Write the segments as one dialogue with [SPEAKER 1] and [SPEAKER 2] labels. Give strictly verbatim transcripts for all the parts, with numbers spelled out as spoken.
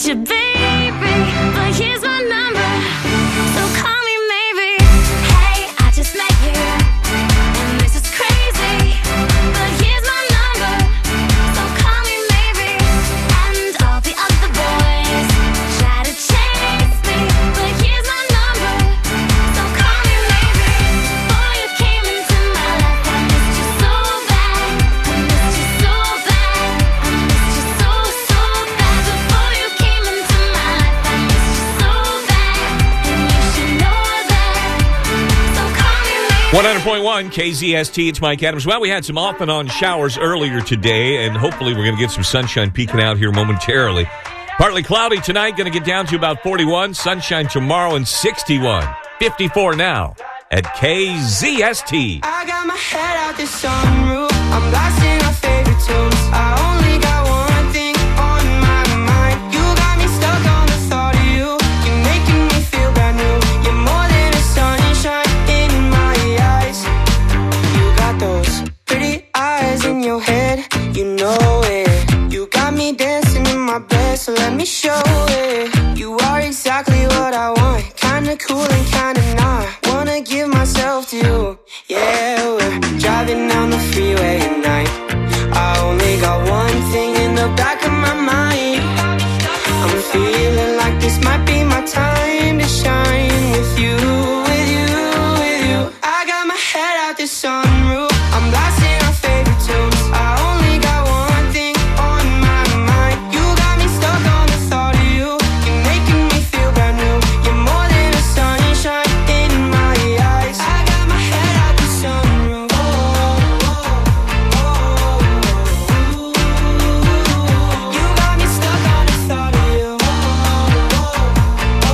[SPEAKER 1] your baby, but here's my number, so call me maybe. Hey, I just met you, and this is crazy, but here's my number, so call me maybe. And all the other boys try to chase me, but here's my number, so call me maybe. Before you came into my life, I missed you so bad, I missed you so bad, I missed you so, so bad. Before you came into my life, I missed you so bad, and you should know that, so call me maybe.
[SPEAKER 2] one hundred point one K Z S T, it's Mike Adams. Well, we had some off and on showers earlier today, and hopefully we're going to get some sunshine peeking out here momentarily. Partly cloudy tonight, going to get down to about forty-one. Sunshine tomorrow and sixty-one. fifty-four now at K Z S T.
[SPEAKER 3] I got my head out the sunroof. I'm blasting our favorite tunes. I only got one thing on my mind. You got me stuck on the thought of you. You're making me feel brand new. You're more than a sunshine in my eyes. You got those pretty eyes in your head. You know it. You got me dancing in my bed, so let me show it. You are exactly what I want. Kinda cool and kinda not. Wanna give myself to you. Yeah, we're driving down the freeway at night. I only got one thing in the back of my mind. I'm feeling like this might be my time to shine with you, with you, with you. I got my head out the sunroof. I'm blasting our favorite tunes. I only got one thing on my mind. You got me stuck on the thought of you. You're making me feel brand new. You're more than a sunshine in my eyes. I got my head out the sunroof. Oh, oh, oh, oh. You got me stuck on the thought of you. Oh, oh,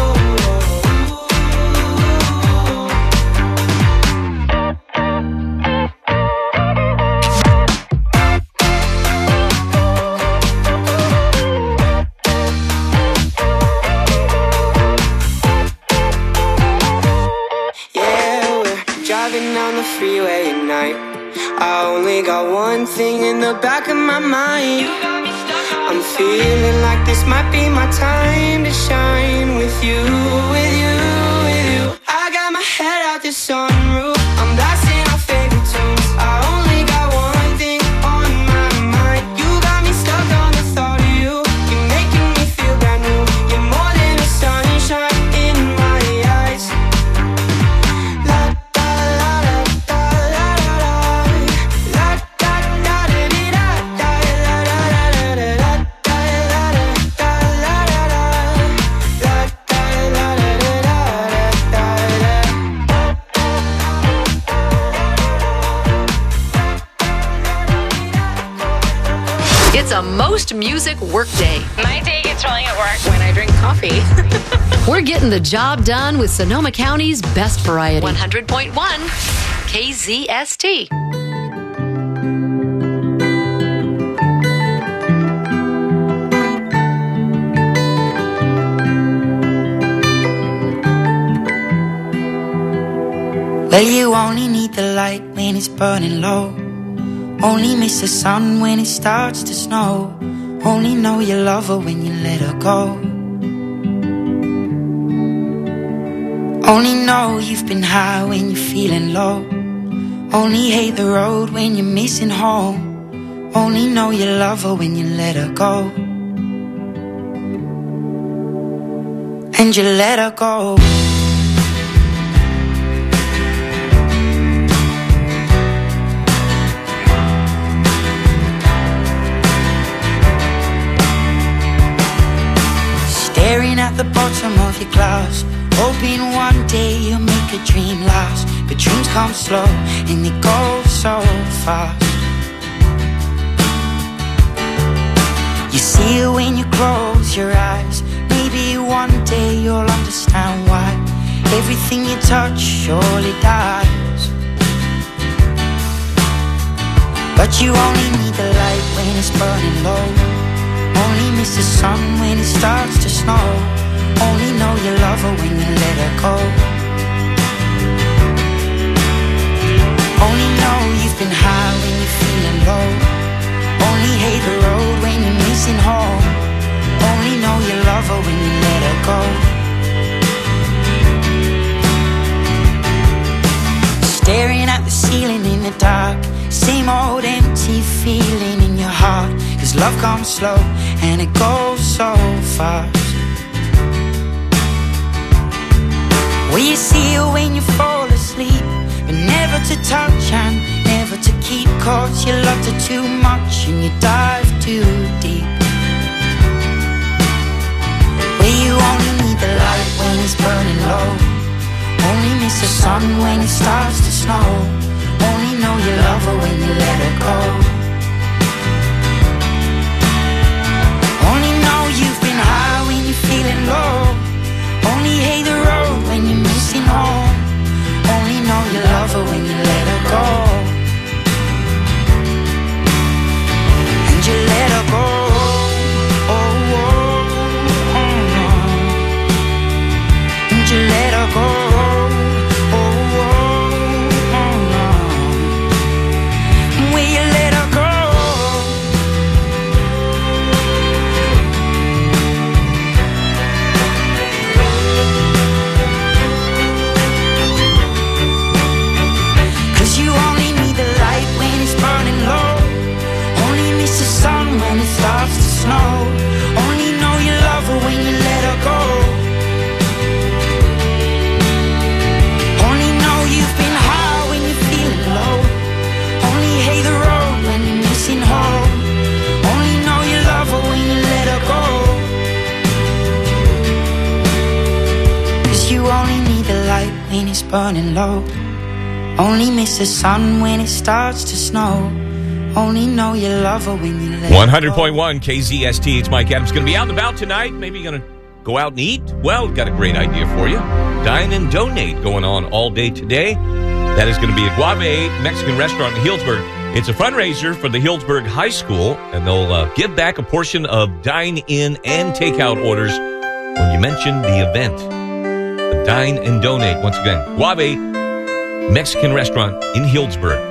[SPEAKER 3] yeah, we're driving down the freeway at night. I only got one thing in the back of my mind. I'm feeling like this might be my time to shine with you, with you, with you. I got my head out the sunroof. I'm blasting our favorite tunes. I only got one thing on my mind. You got me stuck on the thought of you. You're making me feel brand new. You're more than a sunshine in my eyes. La da la da da la da da. La da da da dee da da la da da da da da la da da la da da. La da la da da da da.
[SPEAKER 4] It's a most music workday.
[SPEAKER 5] My day gets rolling at work when I drink coffee.
[SPEAKER 4] We're getting the job done with Sonoma County's best variety. one hundred point one K Z S T.
[SPEAKER 3] Well, you only need the light when it's burning low. Only miss the sun when it starts to snow. Only know you love her when you let her go. Only know you've been high when you're feeling low. Only hate the road when you're missing home. Only know you love her when you let her go. And you let her go. Staring at the bottom of your glass, hoping one day you'll make a dream last. But dreams come slow and they go so fast. You see it when you close your eyes. Maybe one day you'll understand why everything you touch surely dies. But you only need the light when it's burning low. Only miss the sun when it starts to snow. Only know you love her when you let her go. Only know you've been high when you're feeling low. Only hate the road when you're missing home. Only know you feeling in the dark, same old empty feeling in your heart. Cause love comes slow and it goes so fast. Will you see her when you fall asleep, but never to touch and never to keep? Cause you loved her too much and you dive too deep. Where you only need the light when it's burning low, only miss the sun when it starts to snow, only know you love her when you let her go. Only know you've been high when you're feeling low, only hate the road when you're missing home, only know you love her when you let her go. And you let her go. Oh, oh, oh, oh. And you let her go. Oh, oh, oh, oh. Will you let her go? When it starts to snow, only know you love her when you let her go. Only know you've been high when you're feeling low, only hate the road when you're missing home, only know you love her when you let her go. Cause you only need the light when it's burning low, only miss the sun when it starts to snow, only know you love her when you let
[SPEAKER 2] one hundred point one K Z S T. It's Mike Adams. Going to be out and about tonight. Maybe you're going to go out and eat. Well, got a great idea for you. Dine and Donate going on all day today. That is going to be at Guave Mexican Restaurant in Healdsburg. It's a fundraiser for the Healdsburg High School, and they'll uh, give back a portion of dine-in and takeout orders when you mention the event. The Dine and Donate. Once again, Guave Mexican Restaurant in Healdsburg.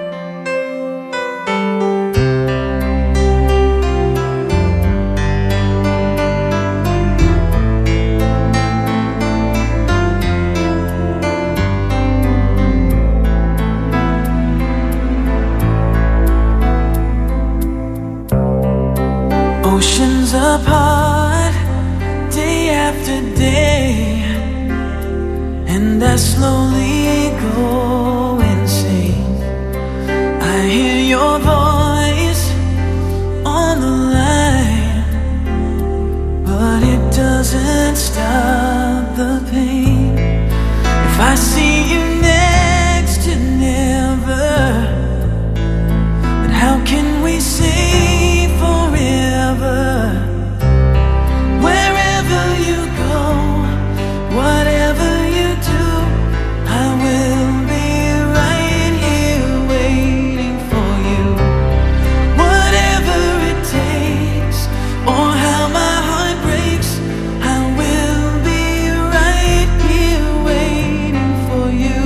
[SPEAKER 6] Oceans apart, day after day, and I slowly go insane. I hear your voice on the line, but it doesn't stop the pain. If I see you next to never, then how can we say forever? Wherever you go, whatever you do, I will be right here waiting for you. Whatever it takes, or how my heart breaks, I will be right here waiting for you.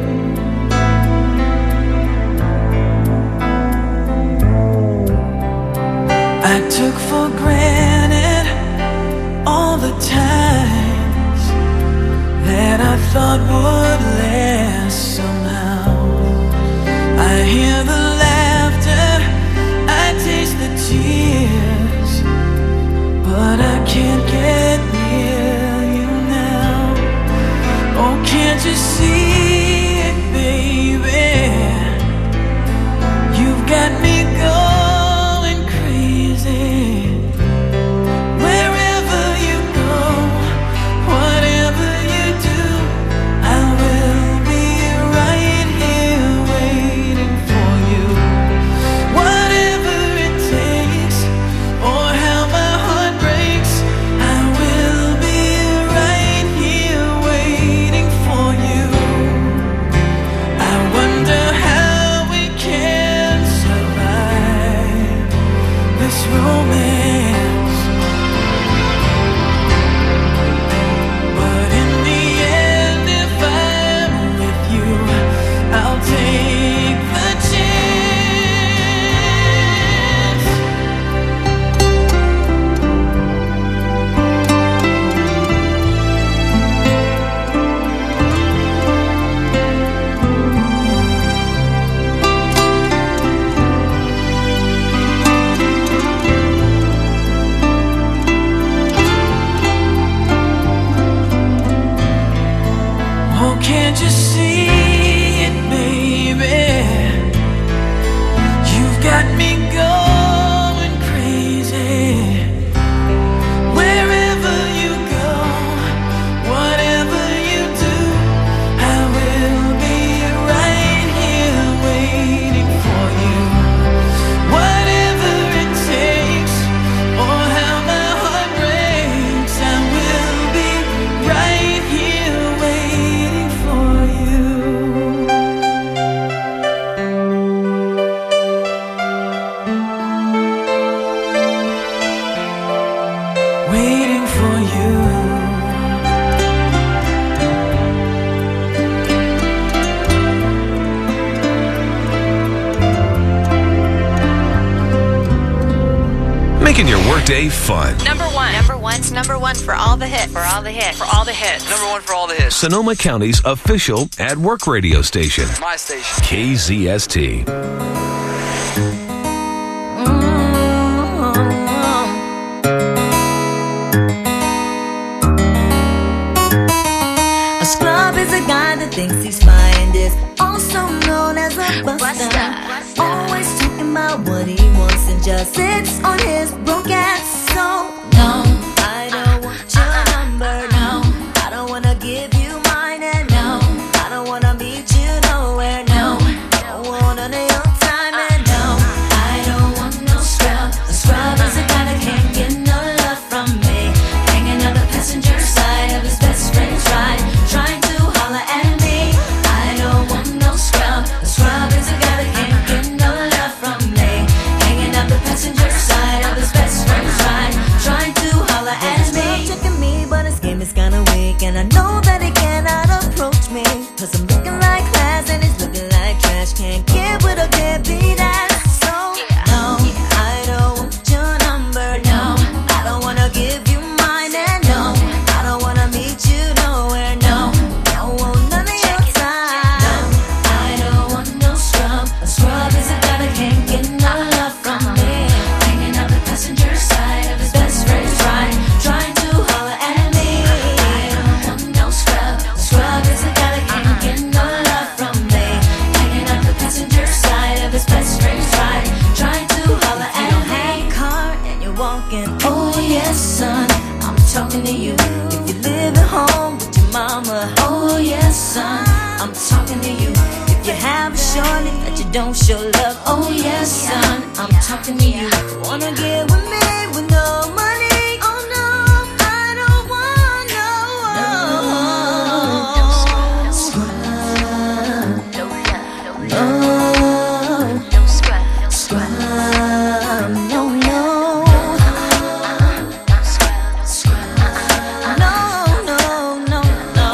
[SPEAKER 6] I took for granted all the times that I thought would last somehow. I hear the laughter, I taste the tears, but I can't get near you now. Oh, can't you see it, baby? You've got me going crazy. Wherever you go, whatever you do, I will
[SPEAKER 7] making your workday fun.
[SPEAKER 5] Number one. Number one's number one for all the hits. For all the hits. For all the hits.
[SPEAKER 8] Number one for all the hits.
[SPEAKER 7] Sonoma County's official at-work radio station.
[SPEAKER 8] My station.
[SPEAKER 7] K Z S T.
[SPEAKER 6] A scrub is a guy that thinks he's fine, is also known as a buster.
[SPEAKER 1] Buster.
[SPEAKER 6] Always talking about what he wants and just sits on his broke ass. So no, I don't want your number. No, I don't wanna give you mine, and no, I don't wanna meet you nowhere. No, don't want none of your time, and no, I don't want no scrub. A scrub is a guy that can't get no love from me, hanging on the passenger side of his best friend's ride, trying to holler at me. I don't want no scrub. A scrub is a guy that can't get no love from me, hanging out the passenger side of his best friend's ride, trying to holler at me. Checking me, but his game is kinda weak, and I know that he cannot approach me, cause I'm looking like class and he's looking like trash. Can't get with a deadbeat ass. So no, I don't want your number. No, I don't wanna give you mine, and no, I don't wanna meet you nowhere. No, don't want none of your time. No, I don't want no scrub. A scrub is a guy that can't get no love from me, hanging out the passenger side of his best friend's ride, trying to holler at me. I don't want no scrub. A scrub is a guy that can't get no love from me, hanging out the passenger side of his best friend's ride, trying to holler at me. You don't have a car and you're walking. Oh yes, son, I'm talking to you. If you live at home with your mama. Oh yes, son, I'm talking to you. If you have a shorty that you don't show love. Oh yes, son, I'm talking to you. Wanna get with me with no money? Oh no, I don't want no scrub.
[SPEAKER 1] No love.
[SPEAKER 6] No
[SPEAKER 1] No scrub.
[SPEAKER 6] scrub. No, no.
[SPEAKER 1] No scrub.
[SPEAKER 6] Scrub. No, no, no, no.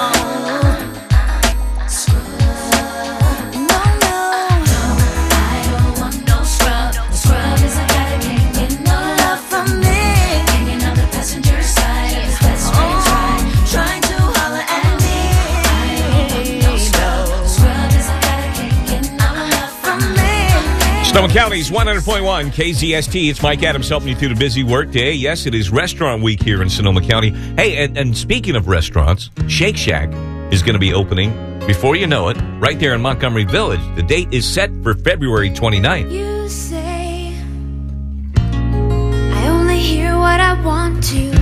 [SPEAKER 6] Scrub. No, no. I don't want no scrub. A scrub is a guy that can't get no love from me, hanging on the passenger side of his best friend's ride, trying to holler at me. I don't want no scrub. A scrub is a guy that can't get no love from me.
[SPEAKER 2] Sonoma County's one hundred point one K Z S T. It's Mike Adams helping you through the busy work day. Yes, it is restaurant week here in Sonoma County. Hey, and, and speaking of restaurants, Shake Shack is going to be opening, before you know it, right there in Montgomery Village. The date is set for February twenty-ninth.
[SPEAKER 1] You say I only hear what I want to.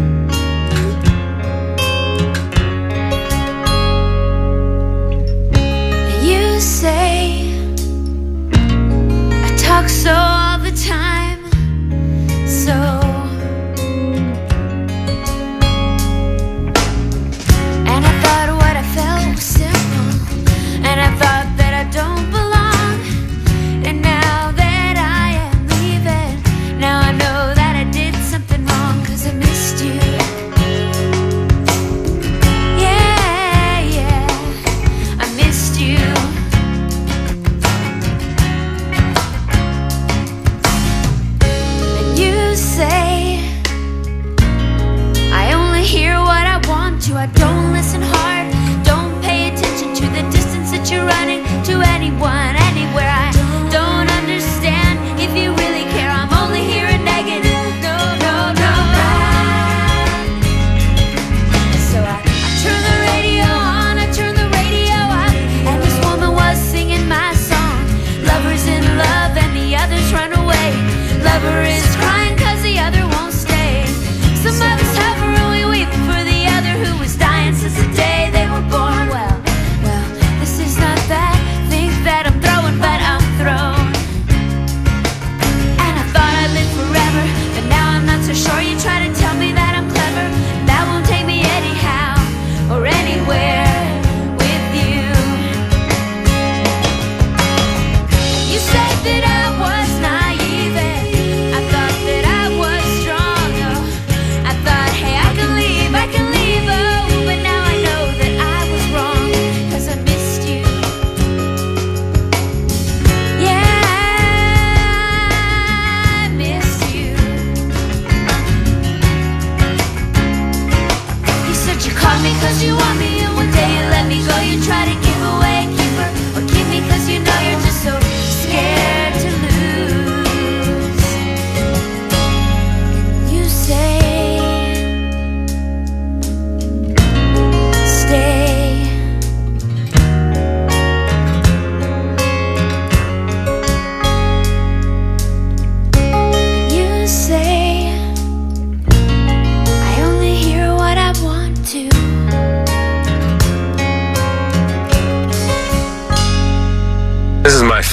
[SPEAKER 1] You say I talk so all the time, so and I thought what I felt was simple, and I thought that I don't belong. And now that I am leaving, now I know that I did something wrong, 'cause it made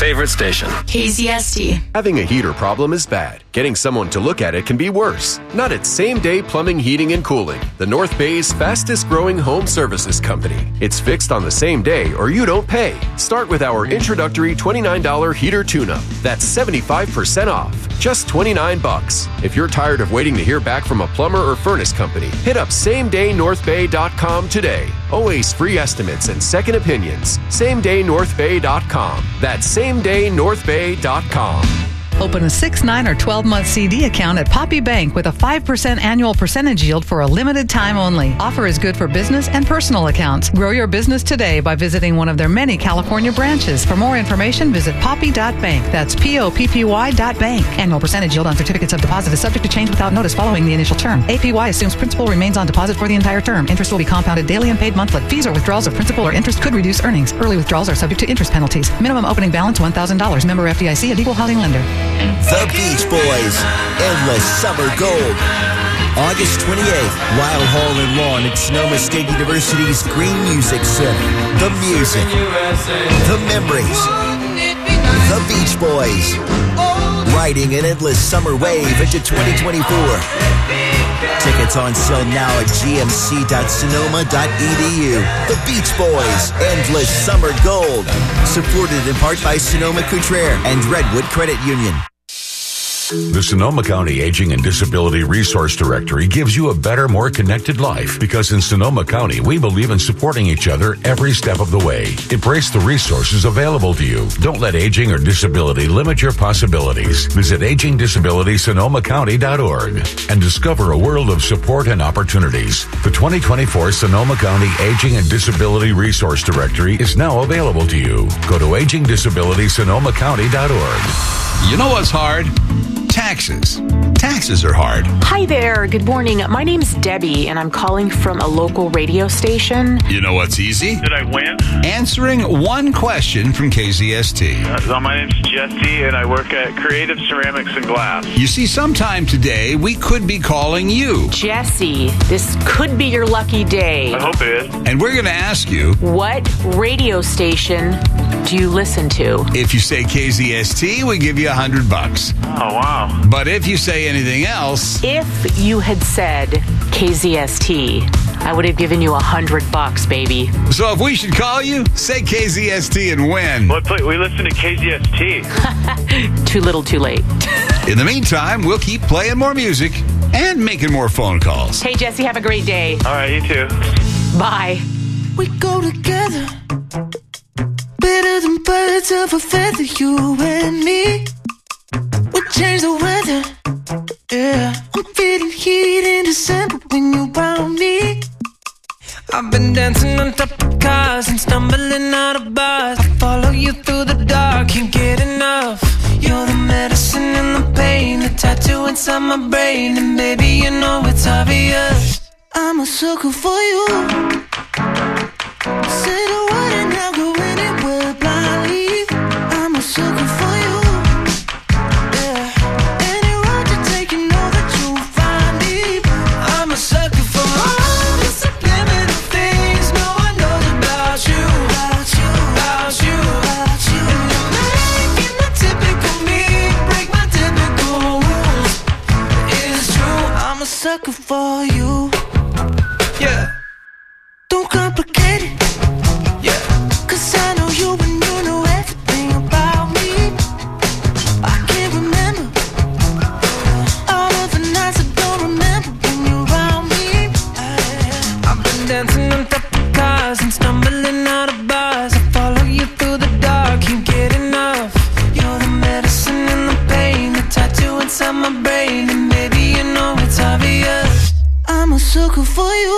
[SPEAKER 8] favorite station.
[SPEAKER 9] K Z S T.
[SPEAKER 10] Having a heater problem is bad. Getting someone to look at it can be worse. Not at Same Day Plumbing, Heating, and Cooling, the North Bay's fastest growing home services company. It's fixed on the same day or you don't pay. Start with our introductory twenty-nine dollars heater tune-up. That's seventy-five percent off. Just twenty-nine bucks. If you're tired of waiting to hear back from a plumber or furnace company, hit up same day north bay dot com today. Always free estimates and second opinions. same day north bay dot com. That's same day north bay dot com.
[SPEAKER 11] Open a six, nine, or twelve-month C D account at Poppy Bank with a five percent annual percentage yield for a limited time only. Offer is good for business and personal accounts. Grow your business today by visiting one of their many California branches. For more information, visit poppy dot bank. That's P O P P Y dot bank. Annual percentage yield on certificates of deposit is subject to change without notice following the initial term. A P Y assumes principal remains on deposit for the entire term. Interest will be compounded daily and paid monthly. Fees or withdrawals of principal or interest could reduce earnings. Early withdrawals are subject to interest penalties. Minimum opening balance one thousand dollars. Member F D I C, an equal housing lender.
[SPEAKER 12] The Beach Boys, Endless Summer Gold. August twenty-eighth, Wild Hall and Lawn at Sonoma State University's Green Music Center. The music, the memories, the Beach Boys. Riding an endless summer wave into twenty twenty-four. Tickets on sale now at g m c dot sonoma dot e d u. The Beach Boys, Endless Summer Gold. Supported in part by Sonoma Couture and Redwood Credit Union.
[SPEAKER 13] The Sonoma County Aging and Disability Resource Directory gives you a better, more connected life because in Sonoma County, we believe in supporting each other every step of the way. Embrace the resources available to you. Don't let aging or disability limit your possibilities. Visit aging disability sonoma county dot org and discover a world of support and opportunities. The twenty twenty-four Sonoma County Aging and Disability Resource Directory is now available to you. Go to aging disability sonoma county dot org.
[SPEAKER 14] You know what's hard? Taxes. Taxes are hard.
[SPEAKER 15] Hi there. Good morning. My name's Debbie, and I'm calling from a local radio station.
[SPEAKER 14] You know what's easy?
[SPEAKER 16] Did I win?
[SPEAKER 14] Answering one question from K Z S T.
[SPEAKER 16] Uh, so my name's Jesse, and I work at Creative Ceramics and Glass.
[SPEAKER 14] You see, sometime today, we could be calling you.
[SPEAKER 15] Jesse, this could be your lucky day.
[SPEAKER 16] I hope it is.
[SPEAKER 14] And we're going to ask you,
[SPEAKER 15] what radio station do you listen to?
[SPEAKER 14] If you say K Z S T, we give you a hundred bucks.
[SPEAKER 16] Oh, wow.
[SPEAKER 14] But if you say anything else...
[SPEAKER 15] If you had said K Z S T, I would have given you a hundred bucks, baby.
[SPEAKER 14] So if we should call you, say K Z S T and win.
[SPEAKER 16] Well, we listen to K Z S T.
[SPEAKER 15] Too little, too late.
[SPEAKER 14] In the meantime, we'll keep playing more music and making more phone calls.
[SPEAKER 15] Hey, Jesse, have a great day.
[SPEAKER 16] All right, you too.
[SPEAKER 15] Bye.
[SPEAKER 3] We go together, better than birds of a feather, you and me. We change the weather, yeah. I'm feeling heat in December when you're around me. I've been dancing on top of cars and stumbling out of bars. I follow you through the dark, can't get enough. You're the medicine and the pain, the tattoo inside my brain. And baby, you know it's obvious, I'm a sucker for you. Say the word and I'll go anywhere blindly. I'm a sucker for you. Sucker for you, yeah. Don't complicate it, yeah. Cause I know you and you know everything about me. I can't remember all of the nights I don't remember when you're around me. I've been dancing on top of cars and stumbling out of bars. I follow you through the dark, can't get enough. You're the medicine and the pain, the tattoo inside my brain. And maybe you know it's obvious, I'm a sucker for you.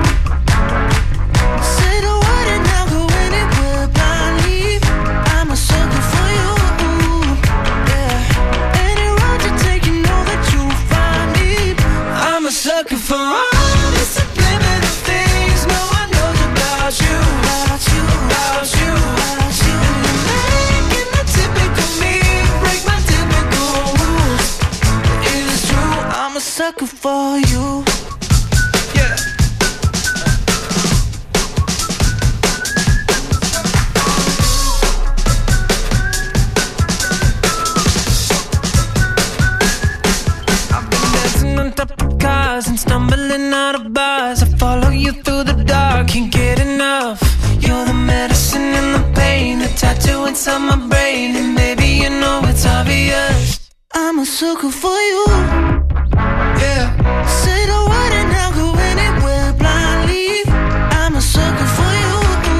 [SPEAKER 3] Say the word and I'll go anywhere blindly. I'm a sucker for you, yeah. Any road you take, you know that you'll find me. I'm a sucker for all the subliminal things no one knows about you, about you, about you, about you. And you're making the typical me break my typical rules. It is true, I'm a sucker for you. you through the dark, can't get enough. You're the medicine and the pain, the tattoo inside my brain. And baby, you know it's obvious, I'm a sucker for you. Yeah. Say the word and I'll go anywhere blindly. I'm a sucker for you.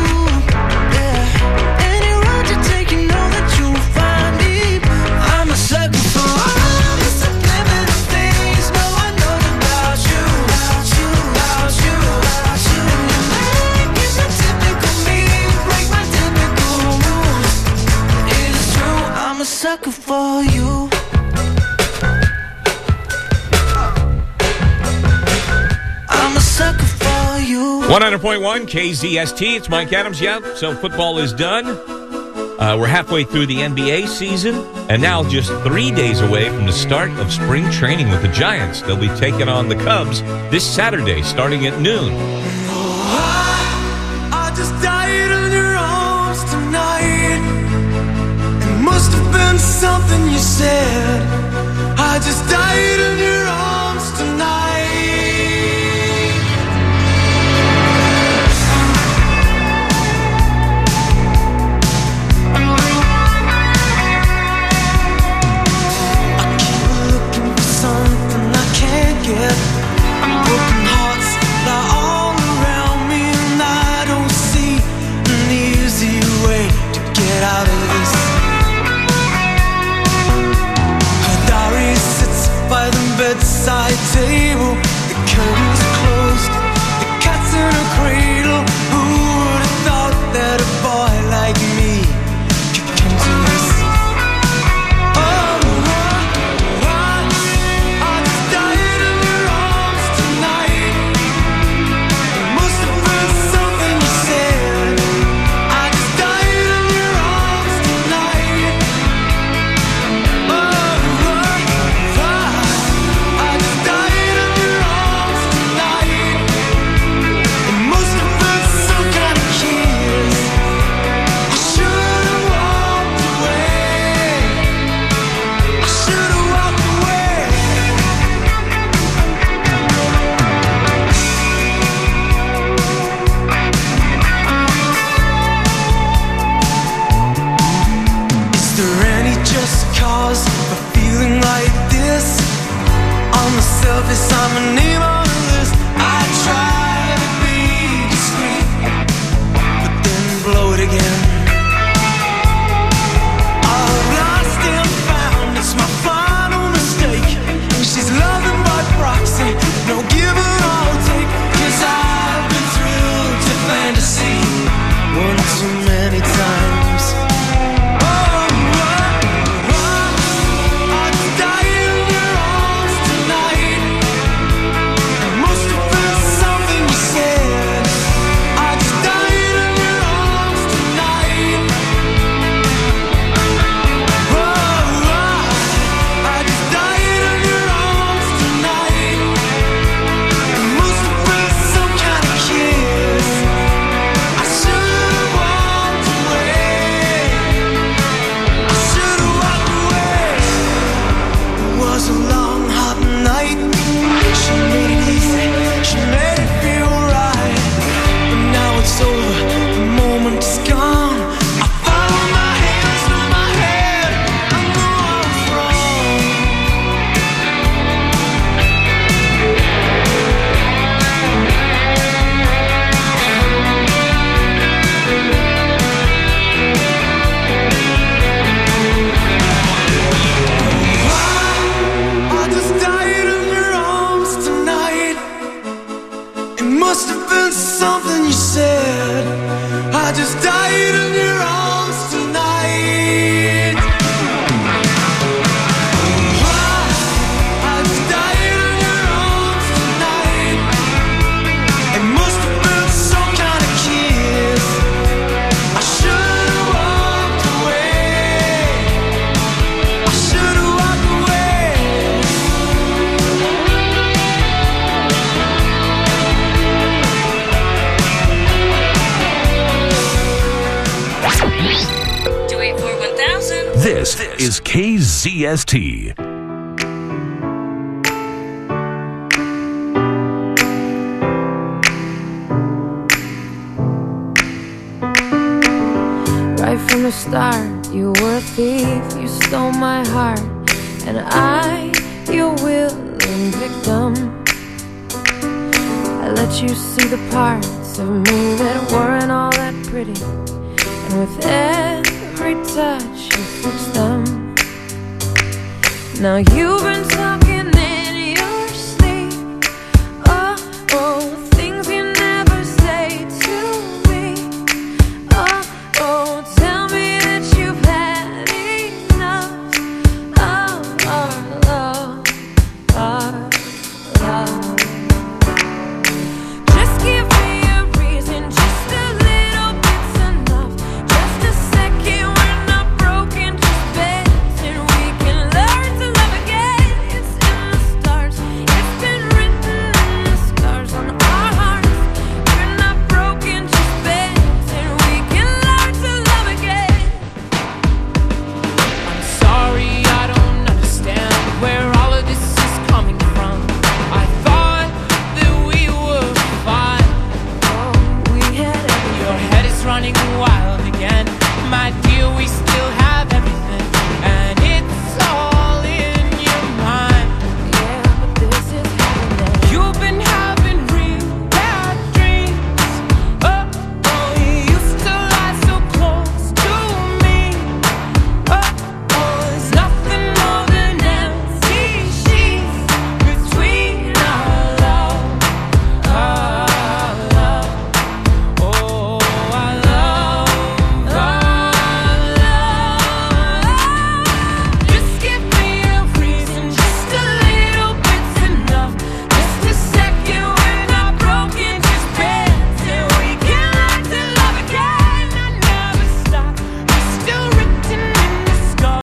[SPEAKER 3] Yeah. Any road you take, you know that you'll find me. I'm a sucker for all the subliminal things. No one knows about you, about you, about you, about you. Make it the typical me, break my typical rules. It's true, I'm a sucker for you.
[SPEAKER 2] one hundred point one K Z S T. It's Mike Adams. Yeah, so football is done. Uh, we're halfway through the N B A season, and now just three days away from the start of spring training with the Giants. They'll be taking on the Cubs this Saturday, starting at noon.
[SPEAKER 3] I just died in your arms tonight. It must have been something you said. I just died in your arms tonight. Broken hearts lie all around me, and I don't see an easy way to get out of this. Her diary sits by the bedside table. The curtains are closed, the cat's in a cradle. Who would have thought that a boy like me could come to this? I'm a name on the list. I try to be discreet, but then blow it again. I've lost and found, it's my final mistake. And she's loving by proxy, no give and I'll take. Cause I've been thrilled to fantasy one too many times.
[SPEAKER 7] This is K Z S T.
[SPEAKER 8] from the start, you were a thief, you stole my heart, and I, your willing victim. I let you see the parts of me that weren't all that pretty, and with every touch you fixed them. Now you've been